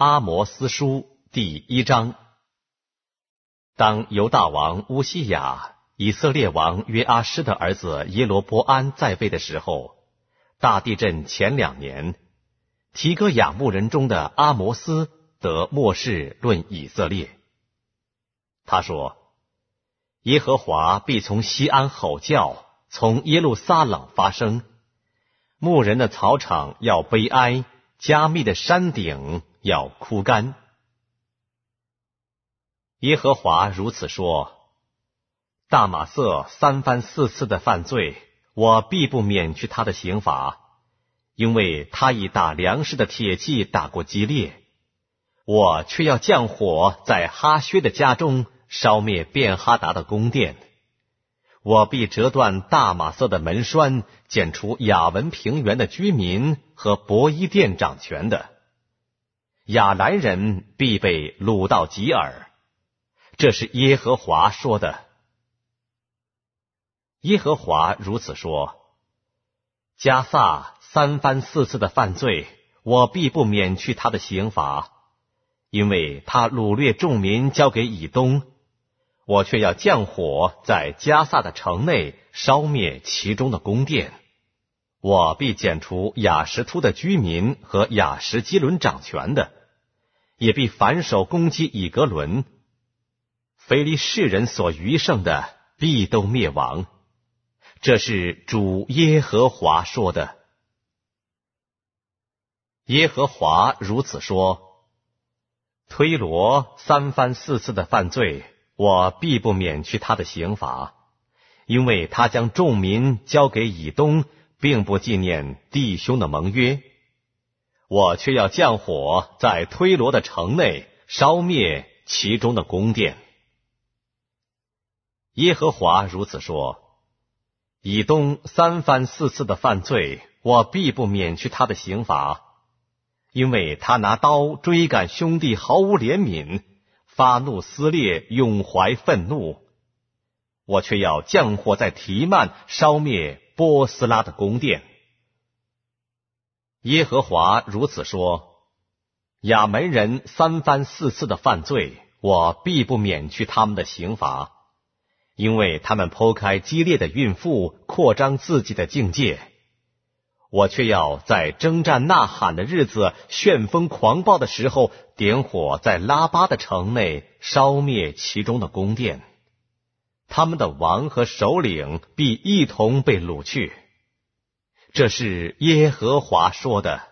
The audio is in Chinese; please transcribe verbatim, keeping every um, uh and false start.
阿摩司书第一章。当犹大王乌西雅、以色列王约阿施的儿子耶罗波安在位的时候，大地震前两年，提哥亚牧人中的阿摩斯得末世论以色列。他说：耶和华必从西安吼叫，从耶路撒冷发声，牧人的草场要悲哀，加密的山顶要枯干。耶和华如此说：大马色三番四次的犯罪，我必不免去他的刑罚，因为他已打粮食的铁器打过基列，我却要降火在哈薛的家中，烧灭便哈达的宫殿。我必折断大马色的门栓，剪除雅文平原的居民和伯伊甸掌权的。亚兰人必被掳到吉尔。这是耶和华说的。耶和华如此说：迦萨三番四次的犯罪，我必不免去他的刑罚，因为他掳掠众民交给以东，我却要降火在迦萨的城内，烧灭其中的宫殿。我必剪除亚什突的居民和亚什基伦掌权的，也必反手攻击以格伦。非利士人所余剩的必都灭亡。这是主耶和华说的。耶和华如此说：推罗三番四次的犯罪，我必不免去他的刑罚，因为他将众民交给以东，并不纪念弟兄的盟约。我却要降火在推罗的城内，烧灭其中的宫殿。耶和华如此说：以东三番四次的犯罪，我必不免去他的刑罚，因为他拿刀追赶兄弟，毫无怜悯，发怒撕裂，永怀愤怒。我却要降火在提曼，烧灭波斯拉的宫殿。耶和华如此说：亚门人三番四次的犯罪，我必不免去他们的刑罚，因为他们剖开激烈的孕妇，扩张自己的境界。我却要在征战呐喊的日子，旋风狂暴的时候，点火在拉巴的城内，烧灭其中的宫殿。他们的王和首领必一同被掳去。这是耶和华说的。